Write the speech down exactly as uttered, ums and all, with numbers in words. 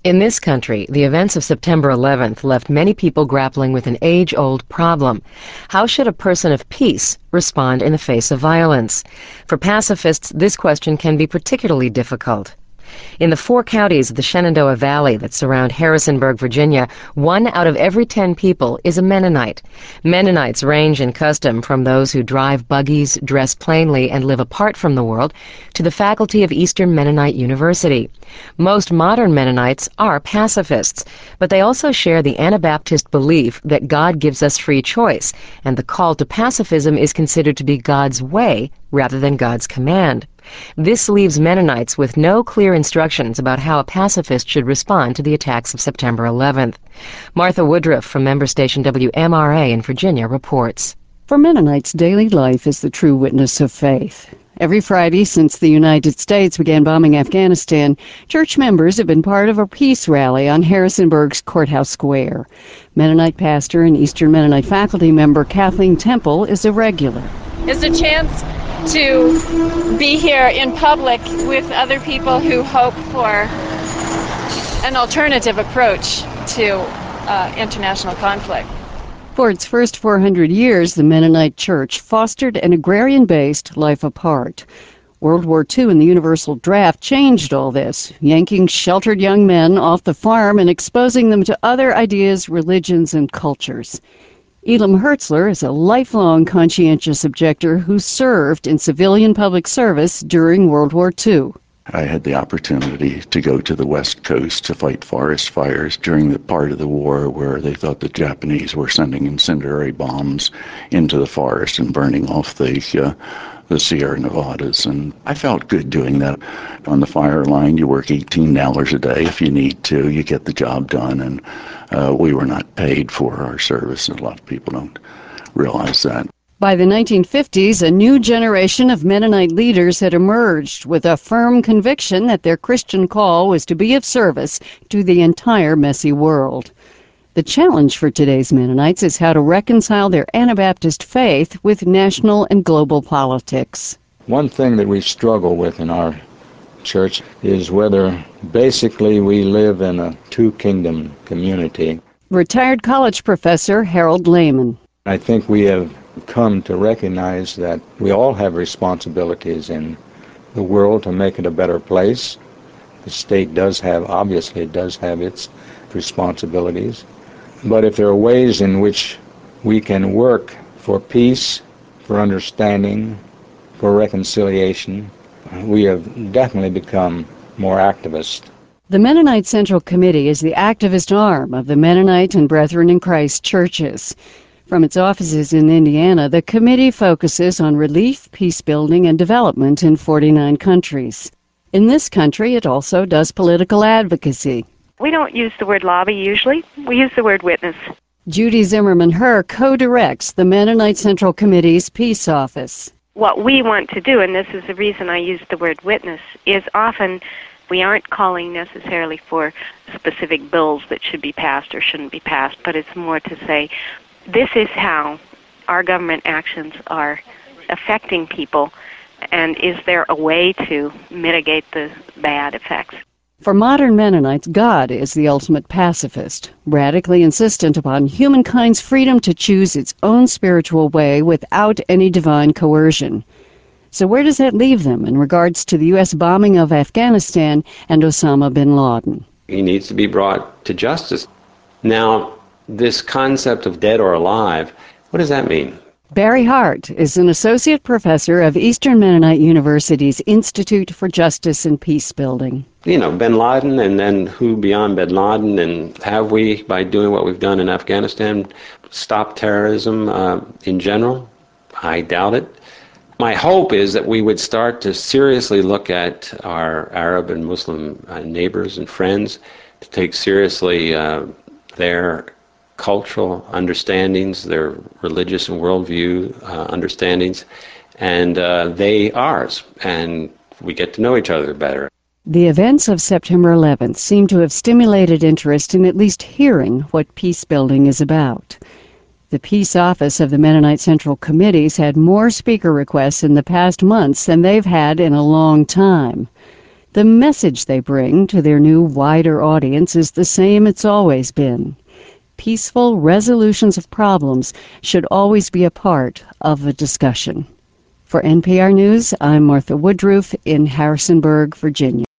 In this country, the events of September eleventh left many people grappling with an age-old problem. How should a person of peace respond in the face of violence? For pacifists, this question can be particularly difficult. In the four counties of the Shenandoah Valley that surround Harrisonburg, Virginia, one out of every ten people is a Mennonite. Mennonites range in custom from those who drive buggies, dress plainly, and live apart from the world, to the faculty of Eastern Mennonite University. Most modern Mennonites are pacifists, but they also share the Anabaptist belief that God gives us free choice, and the call to pacifism is considered to be God's way rather than God's command. This leaves Mennonites with no clear instructions about how a pacifist should respond to the attacks of September eleventh. Martha Woodruff from member station W M R A in Virginia reports. For Mennonites, daily life is the true witness of faith. Every Friday since the United States began bombing Afghanistan, church members have been part of a peace rally on Harrisonburg's Courthouse Square. Mennonite pastor and Eastern Mennonite faculty member Kathleen Temple is a regular. It's a chance to be here in public with other people who hope for an alternative approach to uh, international conflict. For its first four hundred years, the Mennonite Church fostered an agrarian-based life apart. World War Two and the Universal Draft changed all this, yanking sheltered young men off the farm and exposing them to other ideas, religions, and cultures. Elam Hertzler is a lifelong conscientious objector who served in civilian public service during World War Two. I had the opportunity to go to the West Coast to fight forest fires during the part of the war where they thought the Japanese were sending incendiary bombs into the forest and burning off the uh, the Sierra Nevadas. And I felt good doing that. On the fire line, you work eighteen hours a day if you need to. You get the job done, and uh, we were not paid for our service. A lot of people don't realize that. By the nineteen fifties, a new generation of Mennonite leaders had emerged with a firm conviction that their Christian call was to be of service to the entire messy world. The challenge for today's Mennonites is how to reconcile their Anabaptist faith with national and global politics. One thing that we struggle with in our church is whether basically we live in a two-kingdom community. Retired college professor Harold Lehman. I think we have come to recognize that we all have responsibilities in the world to make it a better place. The state does have, obviously it does have its responsibilities. But if there are ways in which we can work for peace, for understanding, for reconciliation, we have definitely become more activist. The Mennonite Central Committee is the activist arm of the Mennonite and Brethren in Christ churches. From its offices in Indiana, the committee focuses on relief, peace-building, and development in forty-nine countries. In this country, it also does political advocacy. We don't use the word lobby usually. We use the word witness. Judy Zimmerman-Herr co-directs the Mennonite Central Committee's Peace Office. What we want to do, and this is the reason I use the word witness, is often we aren't calling necessarily for specific bills that should be passed or shouldn't be passed, but it's more to say, this is how our government actions are affecting people, and is there a way to mitigate the bad effects? For modern Mennonites, God is the ultimate pacifist, radically insistent upon humankind's freedom to choose its own spiritual way without any divine coercion. So where does that leave them in regards to the U S bombing of Afghanistan and Osama bin Laden? He needs to be brought to justice. Now, this concept of dead or alive, what does that mean? Barry Hart is an associate professor of Eastern Mennonite University's Institute for Justice and Peacebuilding. You know, bin Laden, and then who beyond bin Laden, and have we, by doing what we've done in Afghanistan, stopped terrorism uh, in general? I doubt it. My hope is that we would start to seriously look at our Arab and Muslim uh, neighbors and friends, to take seriously uh, their cultural understandings, their religious and worldview uh, understandings, and uh, they ours, and we get to know each other better. The events of September eleventh seem to have stimulated interest in at least hearing what peace-building is about. The Peace Office of the Mennonite Central Committees had more speaker requests in the past months than they've had in a long time. The message they bring to their new, wider audience is the same it's always been. Peaceful resolutions of problems should always be a part of a discussion. For N P R News, I'm Martha Woodruff in Harrisonburg, Virginia.